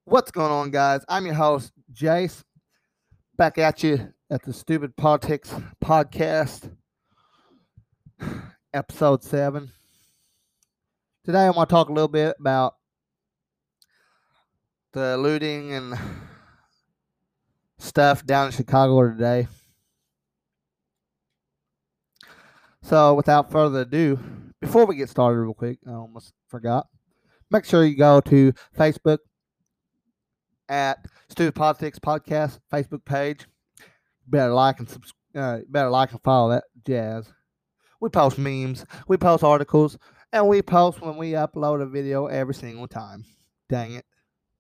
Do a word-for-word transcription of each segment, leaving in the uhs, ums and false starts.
What's going on, guys? I'm your host, Jace, back at you at the Stupid Politics Podcast, episode seven. Today, I want to talk a little bit about the looting and stuff down in Chicago today. So, without further ado, before we get started, real quick, I almost forgot. Make sure you go to Facebook at Stupid Politics Podcast Facebook page. Better like and subscribe. Uh, better like and follow that jazz. We post memes, we post articles, and we post when we upload a video every single time. Dang it.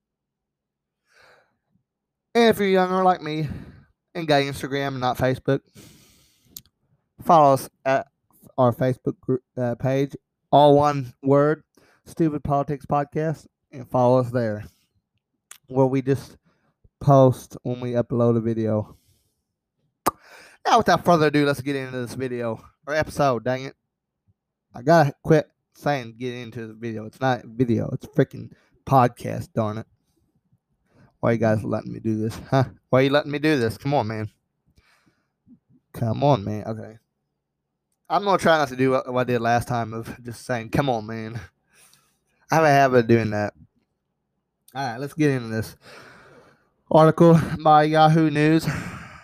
And if you're younger like me and got Instagram and not Facebook, follow us at our Facebook group, uh, page, all one word, Stupid Politics Podcast, and follow us there, where we just post when we upload a video. Now, without further ado, let's get into this video or episode. Dang it. I gotta quit saying get into the video. It's not video. It's freaking podcast, darn it. Why you guys letting me do this? Huh? Why you letting me do this? Come on, man. Come on, man. Okay. I'm going to try not to do what, what I did last time of just saying, come on, man. I have a habit of doing that. All right, let's get into this article by Yahoo News. It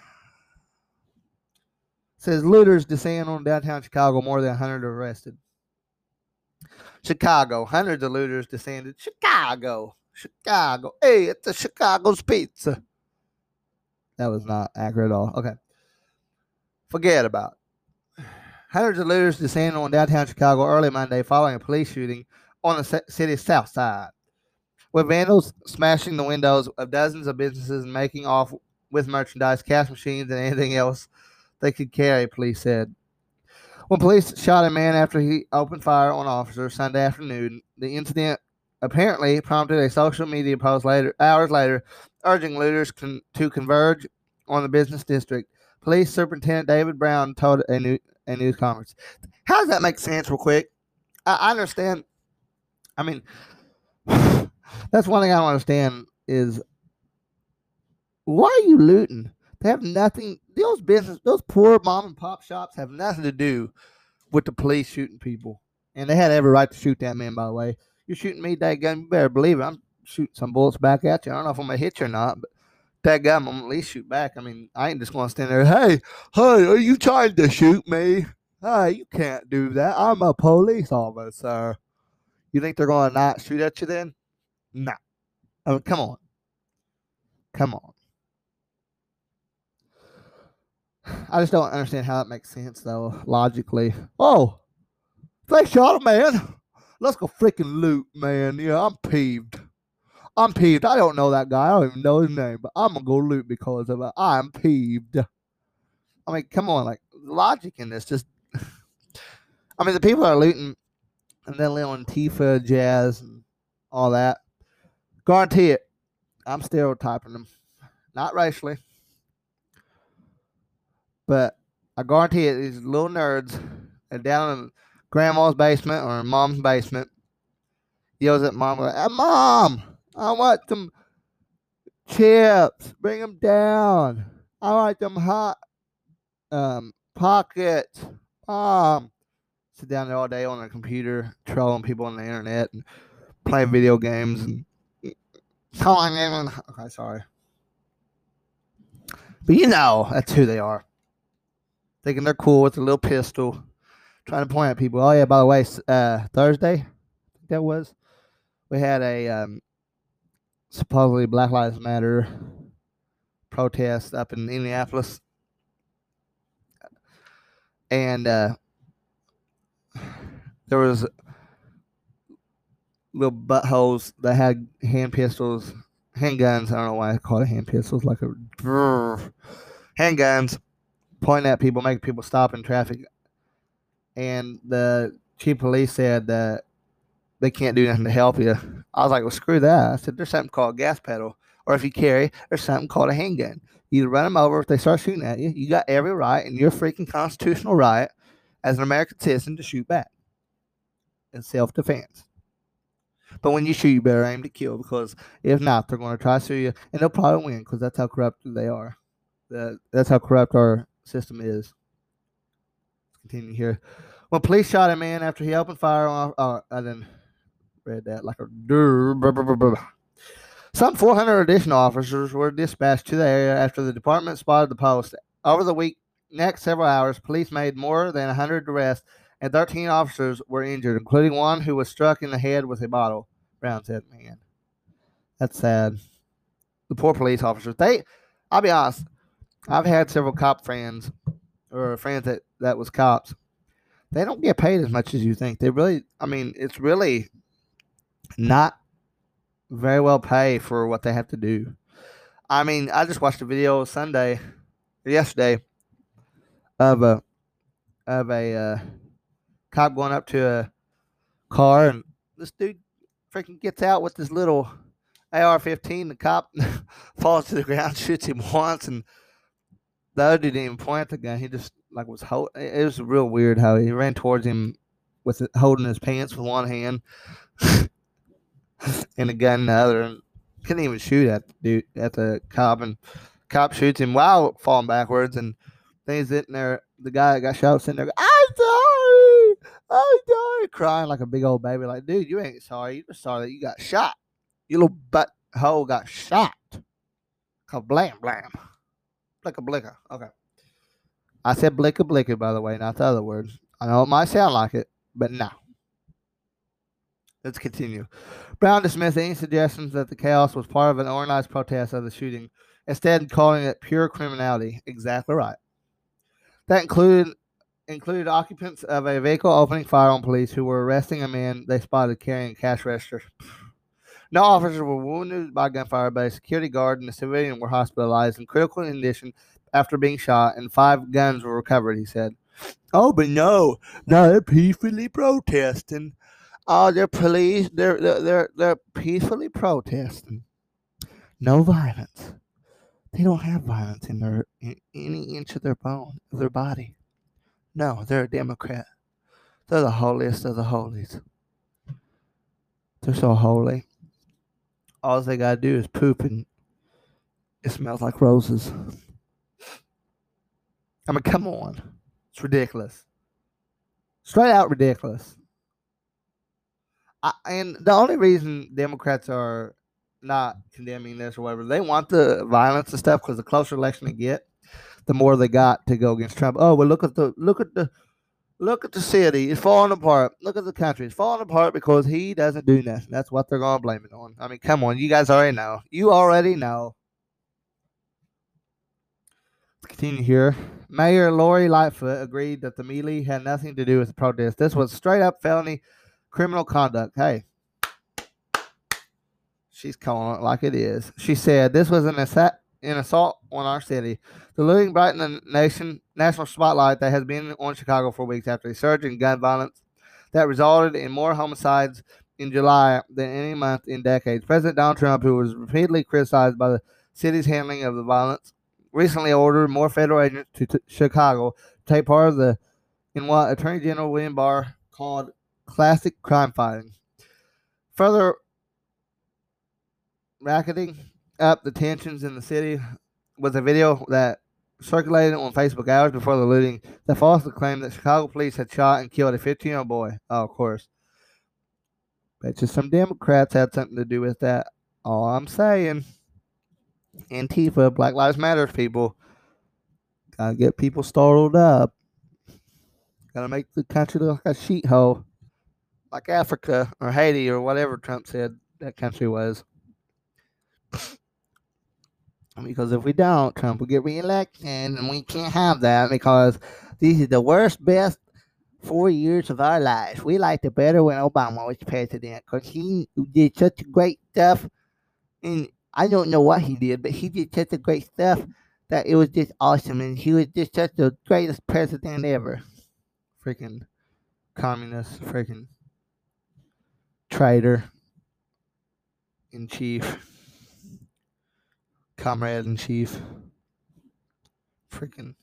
says looters descend on downtown Chicago, more than one hundred arrested. Chicago, hundreds of looters descended. Chicago, Chicago. Hey, it's a Chicago's pizza. That was not accurate at all. Okay. Forget about it. Hundreds of looters descended on downtown Chicago early Monday following a police shooting on the city's south side, with vandals smashing the windows of dozens of businesses and making off with merchandise, cash machines, and anything else they could carry, police said. When police shot a man after he opened fire on officers Sunday afternoon, the incident apparently prompted a social media post later, hours later, urging looters con- to converge on the business district. Police Superintendent David Brown told a, new, a news conference. How does that make sense, real quick? I, I understand. I mean, that's one thing I don't understand is why are you looting? They have nothing. Those business, those poor mom and pop shops have nothing to do with the police shooting people. And they had every right to shoot that man, by the way. You're shooting me, dadgum, you better believe it. I'm shooting some bullets back at you. I don't know if I'm going to hit you or not, but dadgum, I'm going to at least shoot back. I mean, I ain't just going to stand there, hey, hey, are you trying to shoot me? Hey, you can't do that. I'm a police officer. You think they're going to not shoot at you then? No. Nah. I mean, come on. Come on. I just don't understand how that makes sense, though, logically. Oh, they shot a man. Let's go freaking loot, man. Yeah, I'm peeved. I'm peeved. I don't know that guy. I don't even know his name, but I'm going to go loot because of it. I'm peeved. I mean, come on, like, logic in this. Just, I mean, the people are looting and then little Antifa, jazz, and all that. Guarantee it. I'm stereotyping them. Not racially. But I guarantee it, these little nerds are down in grandma's basement or in mom's basement, yells at mom, like, hey, Mom, I want some chips. Bring them down. I want them hot um, pockets. Mom. Sit down there all day on their computer, trolling people on the internet and playing video games. And okay, sorry. But you know, that's who they are. Thinking they're cool with a little pistol, trying to point at people. Oh, yeah, by the way, uh, Thursday, I think that was, we had a um, supposedly Black Lives Matter protest up in Indianapolis. And uh, there was little buttholes that had hand pistols, handguns. I don't know why I call it hand pistols, like a brrr, handguns, pointing at people, making people stop in traffic. And the chief of police said that they can't do nothing to help you. I was like, well, screw that. I said, there's something called a gas pedal. Or if you carry, there's something called a handgun. You run them over. If they start shooting at you, you got every right and your freaking constitutional right as an American citizen to shoot back in self-defense. But when you shoot, you better aim to kill, because if not, they're going to try to sue you, and they'll probably win, because that's how corrupt they are. That, that's how corrupt our system is. Let's continue here. When police shot a man after he opened fire on, uh, I didn't read that like a. Some four hundred additional officers were dispatched to the area after the department spotted the post. Over the week, next several hours, police made more than one hundred arrests, and thirteen officers were injured, including one who was struck in the head with a bottle. Brown said, man, that's sad. The poor police officers. They, I'll be honest, I've had several cop friends, or friends that, that was cops. They don't get paid as much as you think. They really, I mean, it's really not very well paid for what they have to do. I mean, I just watched a video Sunday, or yesterday, of a of a uh, cop going up to a car, and this dude freaking gets out with this little A R fifteen. The cop falls to the ground, shoots him once, and the other dude didn't even point at the gun. He just like was hold. It was real weird how he ran towards him with it, holding his pants with one hand and a gun in the other, and couldn't even shoot at the dude at the cop. And cop shoots him while falling backwards, and then he's sitting there. The guy that got shot sitting there, I'm sorry, I'm sorry, crying like a big old baby. Like, dude, you ain't sorry. You just sorry that you got shot. Your little butt hole got shot. Kablam, blam. Blicka, blicka. Okay. I said blicka, blicka, by the way, not the other words. I know it might sound like it, but no. Let's continue. Brown dismissed any suggestions that the chaos was part of an organized protest of the shooting, instead calling it pure criminality. Exactly right. That included included occupants of a vehicle opening fire on police who were arresting a man they spotted carrying a cash register. No officers were wounded by gunfire, but a security guard and a civilian were hospitalized in critical condition after being shot, and five guns were recovered, he said. Oh, but no, no, they're peacefully protesting. Oh, they're police. They're they're they're, they're peacefully protesting. No violence. They don't have violence in their in any inch of their bone of their body. No, they're a Democrat. They're the holiest of the holies. They're so holy. All they gotta do is poop, and it smells like roses. I mean, come on. It's ridiculous. Straight out ridiculous. I, and the only reason Democrats are not condemning this or whatever, they want the violence and stuff, because the closer election they get, the more they got to go against Trump. Oh, well, look at the look at the look at the city. It's falling apart. Look at the country. It's falling apart because he doesn't do nothing. That's what they're gonna blame it on. I mean, come on, you guys already know. You already know. Let's continue here. Mayor Lori Lightfoot agreed that the melee had nothing to do with the protest. This was straight up felony criminal conduct. Hey, she's calling it like it is. She said this was an assault, an assault on our city. The looting brightened the nation national spotlight that has been on Chicago for weeks after a surge in gun violence that resulted in more homicides in July than any month in decades. President Donald Trump, who was repeatedly criticized by the city's handling of the violence, recently ordered more federal agents to t- Chicago to take part of the in what Attorney General William Barr called classic crime fighting. Further racketing up the tensions in the city was a video that circulated on Facebook hours before the looting that falsely claimed that Chicago police had shot and killed a fifteen-year-old boy. Oh, of course. Bet you some Democrats had something to do with that. All I'm saying, Antifa, Black Lives Matter people, gotta get people startled up. Gotta make the country look like a shithole, like Africa or Haiti or whatever Trump said that country was. Because if we don't, Trump will get reelected, and we can't have that, because these are the worst, best four years of our lives. We liked it better when Obama was president, because he did such great stuff, and I don't know what he did, but he did such a great stuff that it was just awesome, and he was just such the greatest president ever. Freaking communist, freaking traitor in chief. Comrade in chief. Freaking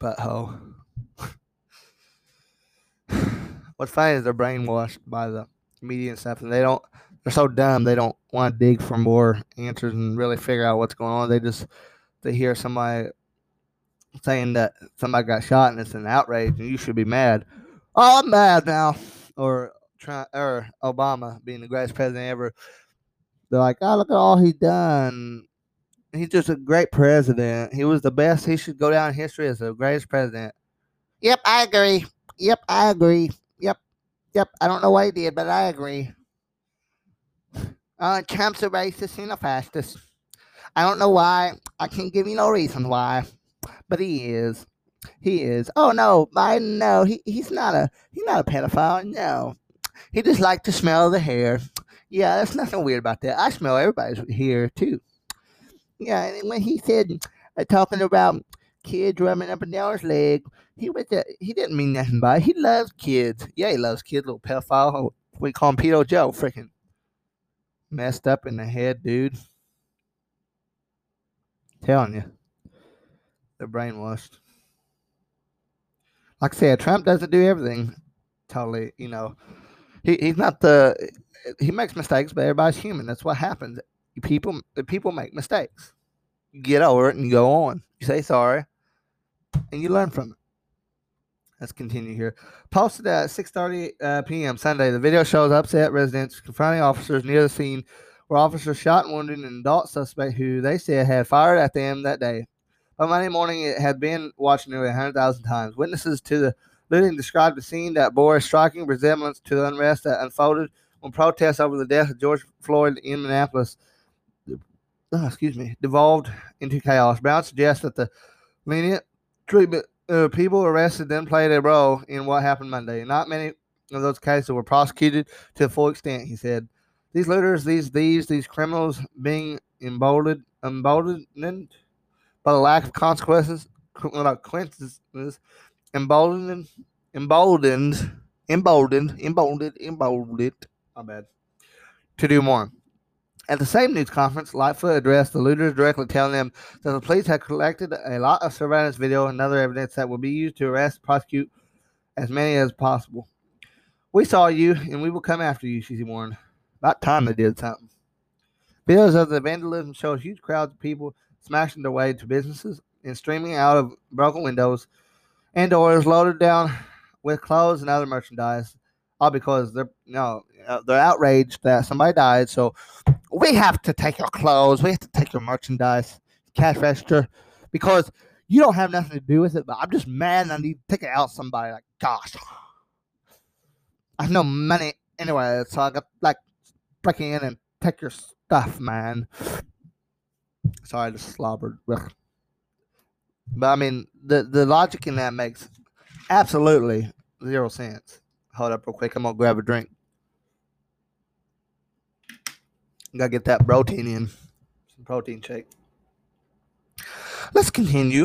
butthole. What's funny is they're brainwashed by the media and stuff, and they don't. They're so dumb they don't want to dig for more answers and really figure out what's going on. They just they hear somebody saying that somebody got shot and it's an outrage and you should be mad. Oh, I'm mad now. Or try, or Obama being the greatest president ever. They're like, oh, look at all he's done. He's just a great president. He was the best. He should go down in history as the greatest president. Yep, I agree. Yep, I agree. Yep, yep. I don't know what he did, but I agree. Uh, Trump's a racist and a fascist. I don't know why. I can't give you no reason why, but he is. He is. Oh no, Biden. No, he, he's not a he's not a pedophile. No, he just likes to smell the hair. Yeah, there's nothing weird about that. I smell everybody's hair too. Yeah, and when he said uh, talking about kids rubbing up and down his leg, he was uh, he didn't mean nothing by it. He loves kids. Yeah, he loves kids. Little pedophile. We call him Pedo Joe. Freaking messed up in the head, dude. Telling you, they're brainwashed. Like I said, Trump doesn't do everything totally. You know, he he's not the he makes mistakes, but everybody's human. That's what happens. People people make mistakes. You get over it and you go on. You say sorry, and you learn from it. Let's continue here. Posted at six thirty uh, p.m. Sunday, the video shows upset residents confronting officers near the scene where officers shot and wounded an adult suspect who they said had fired at them that day. By Monday morning, it had been watched nearly one hundred thousand times. Witnesses to the looting described the scene that bore a striking resemblance to the unrest that unfolded when protests over the death of George Floyd in Minneapolis oh, excuse me, devolved into chaos. Brown suggests that the lenient treatment uh, people arrested then played a role in what happened Monday. Not many of those cases were prosecuted to the full extent, he said. These looters, these thieves, these criminals being emboldened, emboldened by the lack of consequences, consequences, emboldened, emboldened, emboldened, emboldened, emboldened, my bad, to do more. At the same news conference, Lightfoot addressed the looters directly, telling them that the police had collected a lot of surveillance video and other evidence that will be used to arrest and prosecute as many as possible. We saw you, and we will come after you, she warned. About time they did something. Videos of the vandalism showed huge crowds of people smashing their way to businesses and streaming out of broken windows and doors loaded down with clothes and other merchandise, all because they're you know they're outraged that somebody died. So we have to take your clothes, we have to take your merchandise, cash register, because you don't have nothing to do with it. But I'm just mad and I need to take it out somebody. Like, gosh, I have no money anyway, so I got like break in and take your stuff, man. Sorry, I just slobbered. Ugh. But I mean, the the logic in that makes absolutely zero sense. Hold up real quick. I'm gonna grab a drink. Gotta get that protein in. Some protein shake. Let's continue.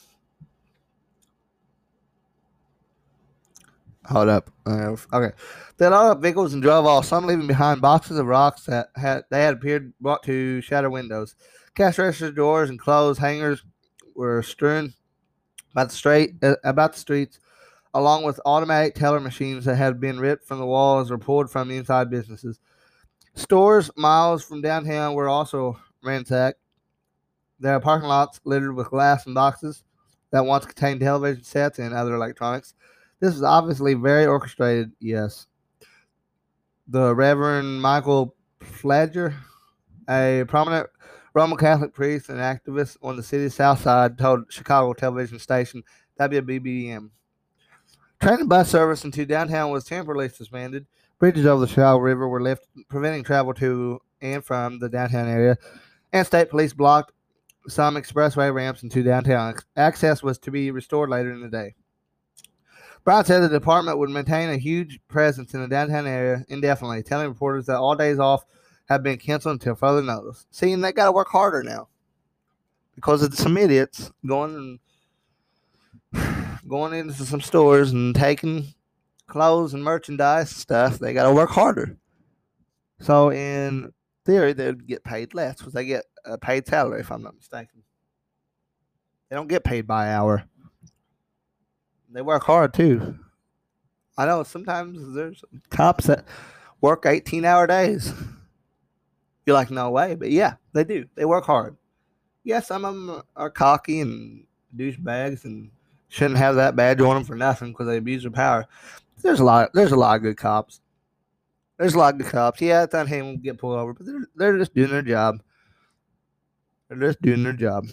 Hold up. Uh, okay. They loaded up vehicles and drove off, some leaving behind boxes of rocks that had they had appeared brought to shatter windows. Cash register doors and clothes hangers were strewn about the straight uh, about the streets, along with automatic teller machines that had been ripped from the walls or pulled from the inside businesses. Stores miles from downtown were also ransacked. There are parking lots littered with glass and boxes that once contained television sets and other electronics. This was obviously very orchestrated, yes. The Reverend Michael Fladger, a prominent Roman Catholic priest and activist on the city's south side, told Chicago television station W B B M. Train and bus service into downtown was temporarily suspended. Bridges over the Chicago River were lifted, preventing travel to and from the downtown area, and state police blocked some expressway ramps into downtown. Access was to be restored later in the day. Brown said the department would maintain a huge presence in the downtown area indefinitely, telling reporters that all days off have been canceled until further notice. See, and they got to work harder now because of some idiots going and going into some stores and taking clothes and merchandise and stuff. They got to work harder. So in theory, they would get paid less because they get a paid salary, if I'm not mistaken. They don't get paid by hour. They work hard too. I know sometimes there's cops that work eighteen-hour days. You're like, no way. But yeah, they do. They work hard. Yeah, some of them are cocky and douchebags and shouldn't have that badge on them for nothing because they abuse their power. There's a lot. There's a lot of good cops. There's a lot of good cops. Yeah, it's unhame will get pulled over, but they're, they're just doing their job. They're just doing their job.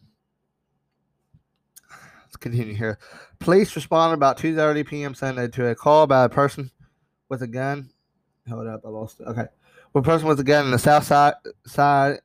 Let's continue here. Police responded about two thirty p.m. Sunday to a call by a person with a gun. Hold up, I lost it. Okay. With a person with a gun in the south side, side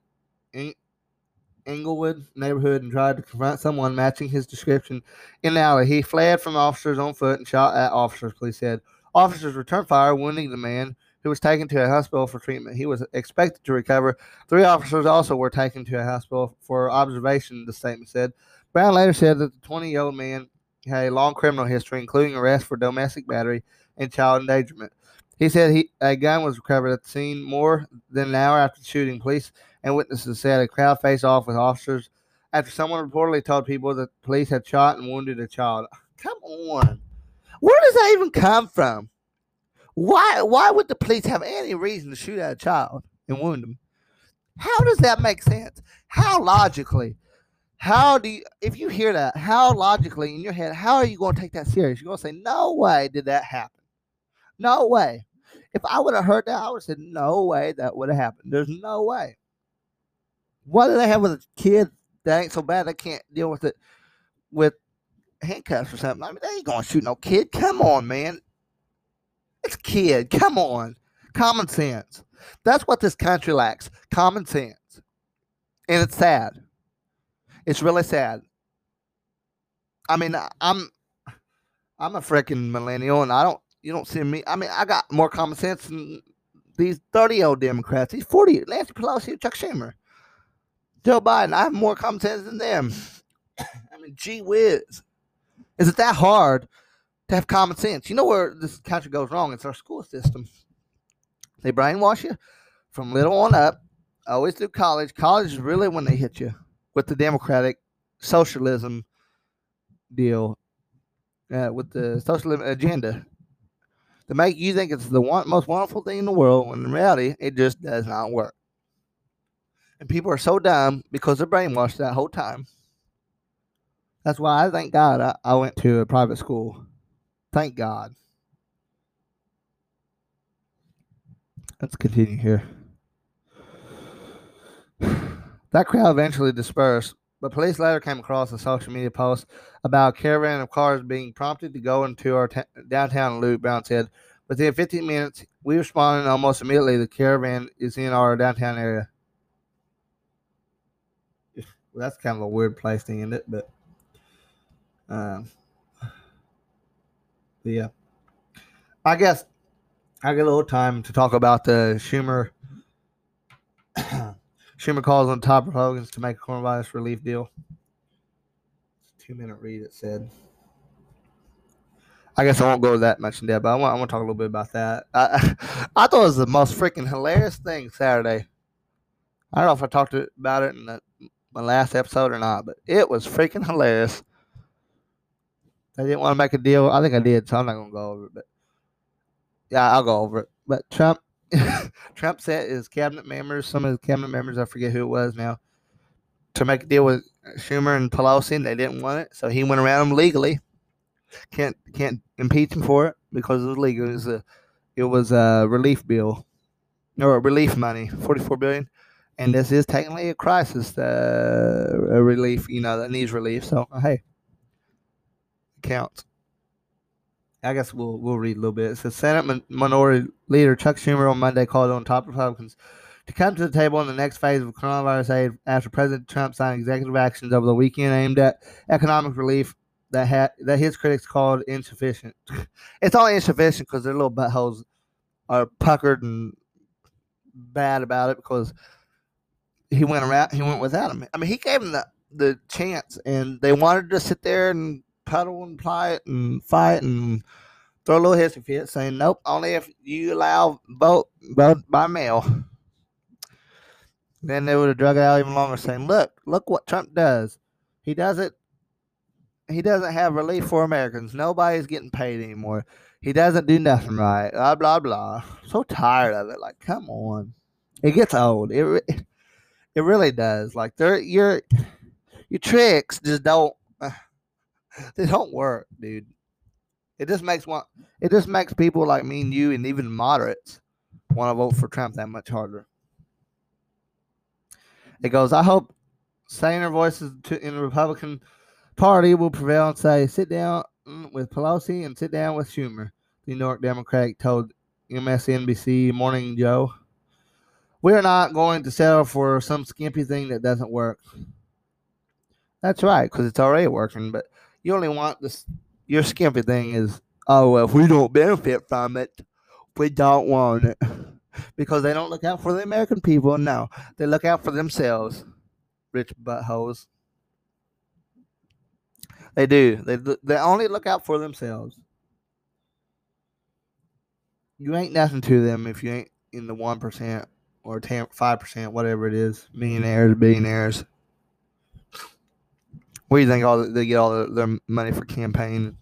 Englewood neighborhood and tried to confront someone matching his description in the alley. He fled from officers on foot and shot at officers, police said. Officers returned fire, wounding the man, who was taken to a hospital for treatment. He was expected to recover. Three officers also were taken to a hospital for observation, the statement said. Brown later said that the twenty-year-old man had a long criminal history, including arrest for domestic battery and child endangerment. He said he, a gun was recovered at the scene more than an hour after the shooting. Police and witnesses said a crowd faced off with officers after someone reportedly told people that police had shot and wounded a child. Come on. Where does that even come from? Why why would the police have any reason to shoot at a child and wound them? How does that make sense? How logically? How do you, if you hear that, how logically in your head, how are you going to take that serious? You're going to say, no way did that happen. No way. If I would have heard that, I would have said, no way that would have happened. There's no way. What do they have with a kid that ain't so bad they can't deal with it with handcuffs or something? I mean, they ain't going to shoot no kid. Come on, man. It's a kid. Come on. Common sense. That's what this country lacks. Common sense. And it's sad. It's really sad. I mean, I'm I'm a freaking millennial, and I don't you don't see me. I mean, I got more common sense than these thirty-year-old Democrats. These forty, Nancy Pelosi, Chuck Schumer, Joe Biden. I have more common sense than them. I mean, gee whiz. Is it that hard to have common sense? You know where this country goes wrong? It's our school system. They brainwash you from little on up, always through college. College is really when they hit you with the democratic socialism deal, uh, with the socialism agenda, to make you think it's the one, most wonderful thing in the world, when in reality, it just does not work. And people are so dumb because they're brainwashed that whole time. That's why I thank God I, I went to a private school. Thank God. Let's continue here. That crowd eventually dispersed, but police later came across a social media post about a caravan of cars being prompted to go into our t- downtown loop, Brown said. Within fifteen minutes, we responded, and almost immediately the caravan is in our downtown area. Well, that's kind of a weird place to end it, but, um, but yeah. I guess I get a little time to talk about the Schumer Schumer calls on top Republicans to make a coronavirus relief deal. It's a two-minute read, it said. I guess I won't go that much in depth, but I want, I want to talk a little bit about that. I, I thought it was the most freaking hilarious thing Saturday. I don't know if I talked about it in the, my last episode or not, but it was freaking hilarious. I didn't want to make a deal. I think I did, so I'm not going to go over it. But yeah, I'll go over it. But Trump... Trump sent his cabinet members, some of his cabinet members, I forget who it was now, to make a deal with Schumer and Pelosi, and they didn't want it. So he went around them legally. Can't can't impeach him for it because it was legal. It was a it was a relief bill or relief money, forty-four billion dollars. And this is technically a crisis, uh, a relief, you know, that needs relief. So hey, it counts. I guess we'll we'll read a little bit. It says Senate Minority Leader Chuck Schumer on Monday called on top Republicans to come to the table in the next phase of coronavirus aid after President Trump signed executive actions over the weekend aimed at economic relief that had that his critics called insufficient. It's only insufficient because their little buttholes are puckered and bad about it because he went around he went without them. I mean, he gave them the the chance, and they wanted to sit there and puddle and ply it and fight and throw a little hissy fit, saying, nope, only if you allow vote, vote by mail. Then they would have drug it out even longer, saying, look, look what Trump does. He does it. he doesn't have relief for Americans. Nobody's getting paid anymore. He doesn't do nothing right. Blah blah blah. So tired of it. Like, come on. It gets old. It re- it really does. Like, they're your your tricks just don't they don't work, dude. It just makes one. It just makes people like me and you and even moderates want to vote for Trump that much harder. It goes, I hope saner voices to, in the Republican Party will prevail and say, sit down with Pelosi and sit down with Schumer, the New York Democrat told M S N B C Morning Joe. We are not going to settle for some skimpy thing that doesn't work. That's right, because it's already working, but you only want this. Your skimpy thing is, oh, well, if we don't benefit from it, we don't want it. Because they don't look out for the American people. No, they look out for themselves, rich buttholes. They do. They they only look out for themselves. You ain't nothing to them if you ain't in the one percent or ten, five percent, whatever it is. Millionaires, billionaires. Where do you think all they get all their, their money for campaign?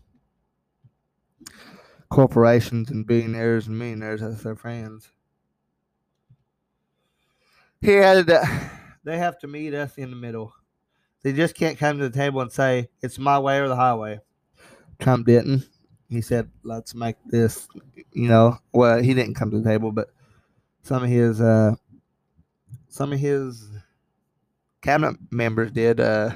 Corporations and billionaires and millionaires as their friends. He added that they have to meet us in the middle. They just can't come to the table and say, it's my way or the highway. Trump didn't. He said, let's make this, you know, well, he didn't come to the table, but some of his, uh, some of his cabinet members did, uh,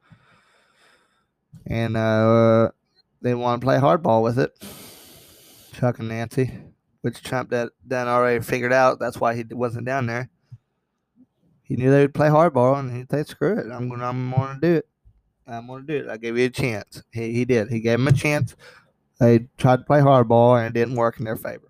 and, uh, they want to play hardball with it. Chuck and Nancy, which Trump done already figured out. That's why he wasn't down there. He knew they would play hardball, and he'd say, screw it. I'm going I'm going to do it. I'm going to do it. I gave you a chance. He, he did. He gave him a chance. They tried to play hardball, and it didn't work in their favor.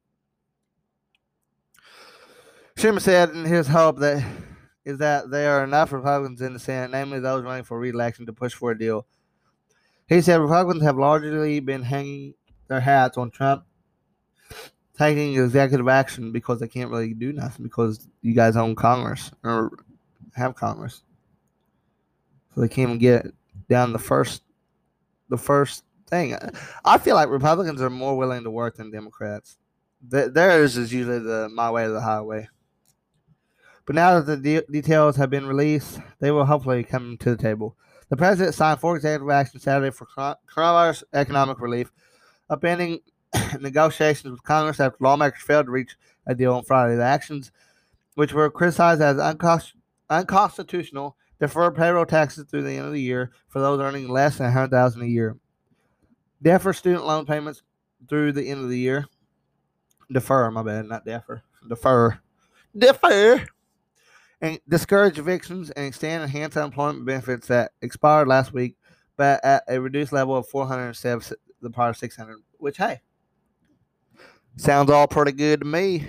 Schumer said in his hope that is that there are enough Republicans in the Senate, namely those running for re-election, to push for a deal. He said Republicans have largely been hanging their hats on Trump taking executive action because they can't really do nothing because you guys own Congress or have Congress. So they can't even get down the first the first thing. I feel like Republicans are more willing to work than Democrats. Theirs is usually the my way or the highway. But now that the de- details have been released, they will hopefully come to the table. The president signed four executive actions Saturday for coronavirus economic relief, upending negotiations with Congress after lawmakers failed to reach a deal on Friday. The actions, which were criticized as unconst- unconstitutional, defer payroll taxes through the end of the year for those earning less than one hundred thousand dollars a year. Defer student loan payments through the end of the year. Defer, my bad, not defer. Defer. Defer. And discourage evictions and extend enhanced unemployment benefits that expired last week, but at a reduced level of four hundred instead of the prior six hundred, which, hey, sounds all pretty good to me.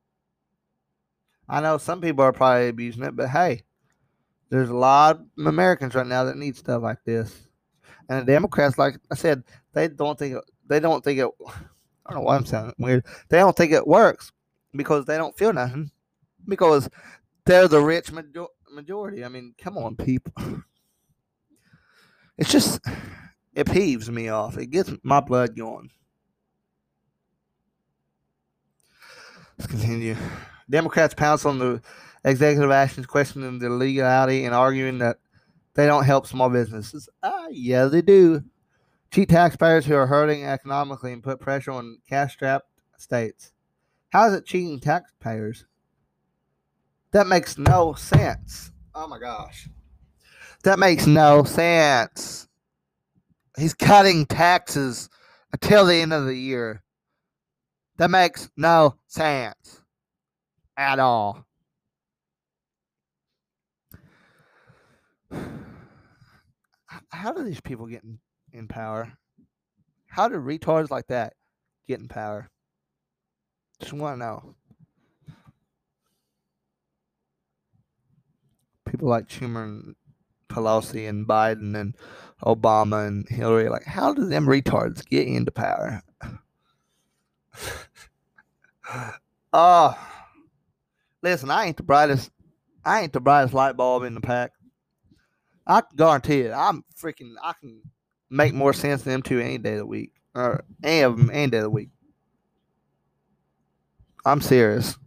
I know some people are probably abusing it, but hey, there's a lot of Americans right now that need stuff like this. And the Democrats, like I said, they don't think it, they don't think it. I don't know why I'm sounding weird. They don't think it works because they don't feel nothing. Because they're the rich major- majority. I mean, come on, people. It's just it peeves me off. It gets my blood going. Let's continue. Democrats pounce on the executive actions, questioning the legality and arguing that they don't help small businesses. Ah, yeah, they do. Cheat taxpayers who are hurting economically and put pressure on cash-strapped states. How is it cheating taxpayers? That makes no sense. Oh my gosh. That makes no sense. He's cutting taxes until the end of the year. That makes no sense at all. How do these people get in, in power? How do retards like that get in power? Just want to know. People like Schumer and Pelosi and Biden and Obama and Hillary, like, how do them retards get into power? Oh, listen, I ain't the brightest. I ain't the brightest light bulb in the pack. I can guarantee it. I'm freaking. I can. make more sense than them two any day of the week. Or any of them any day of the week. I'm serious.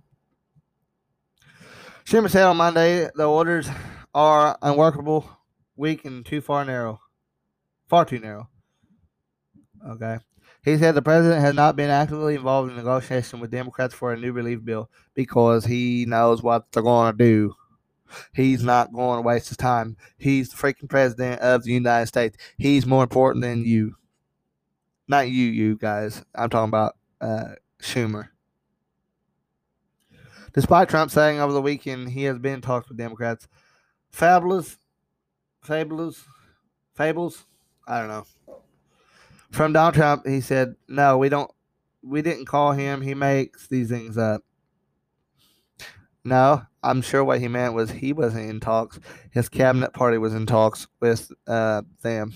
Schumer said on Monday the orders are unworkable, weak, and too far narrow. Far too narrow. Okay. He said the president has not been actively involved in negotiation with Democrats for a new relief bill because he knows what they're going to do. He's not going to waste his time. He's the freaking president of the United States. He's more important than you. Not you, you guys. I'm talking about uh, Schumer. Despite Trump saying over the weekend he has been in talks with Democrats, fabulous, fabulous, fables, I don't know. From Donald Trump, he said, "No, we don't. We didn't call him. He makes these things up." No, I'm sure what he meant was he wasn't in talks. His cabinet party was in talks with uh, them.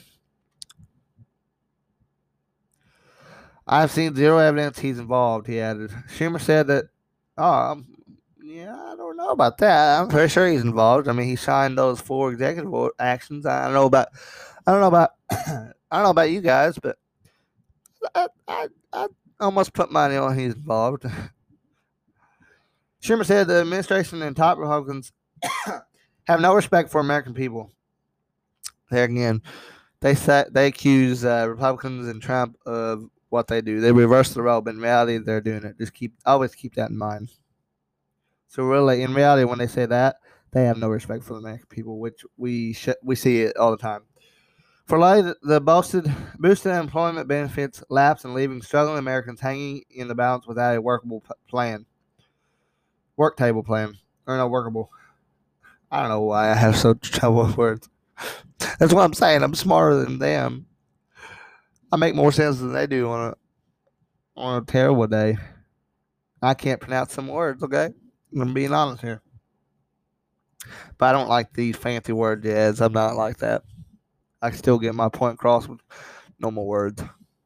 I've seen zero evidence he's involved, he added. Schumer said that, oh, um, yeah, I don't know about that. I'm pretty sure he's involved. I mean, he signed those four executive actions. I don't know about, I don't know about, I don't know about you guys, but I, I, I almost put money on he's involved. Schumer said the administration and top Republicans have no respect for American people. There again, they say, they accuse uh, Republicans and Trump of what they do. They reverse the role, but in reality, they're doing it. Just keep always keep that in mind. So really, in reality, when they say that, they have no respect for the American people, which we sh- we see it all the time. For life, the boosted boosted employment benefits lapse and leaving struggling Americans hanging in the balance without a workable p- plan, work table plan, or no workable. I don't know why I have so trouble with words. That's what I'm saying. I'm smarter than them. I make more sense than they do on a on a terrible day. I can't pronounce some words. Okay, I'm being honest here. But I don't like these fancy words, Jazz. I'm not like that. I can still get my point across with normal words.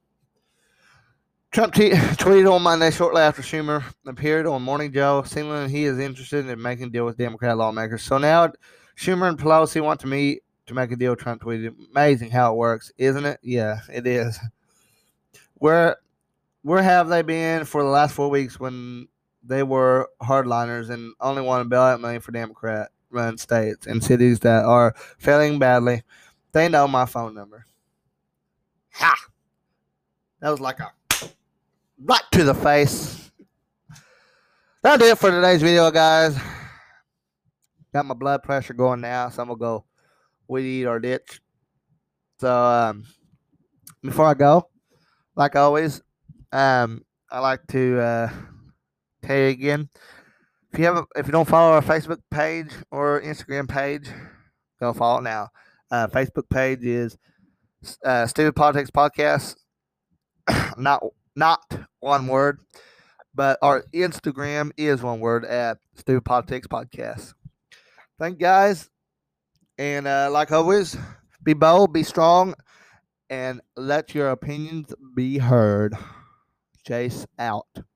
Trump t- tweeted on Monday shortly after Schumer appeared on Morning Joe, signaling he is interested in making a deal with Democrat lawmakers. So now Schumer and Pelosi want to meet to make a deal. Trump tweeted, "Amazing how it works, isn't it?" Yeah, it is. Where where have they been for the last four weeks when they were hardliners and only wanted bailout money for Democrat-run states and cities that are failing badly? They know my phone number. Ha! That was like a right to the face. That'll do it for today's video, guys. Got my blood pressure going now, so I'm gonna go weed eat or ditch. So um, before I go, like always, um, I like to uh, tell you again. If you haven't, if you don't follow our Facebook page or Instagram page, go follow it now. Uh, Facebook page is uh, Stupid Politics Podcast. not not one word, but our Instagram is one word at Stupid Politics Podcast. Thank you guys, and uh, like always, be bold, be strong, and let your opinions be heard. Chase out.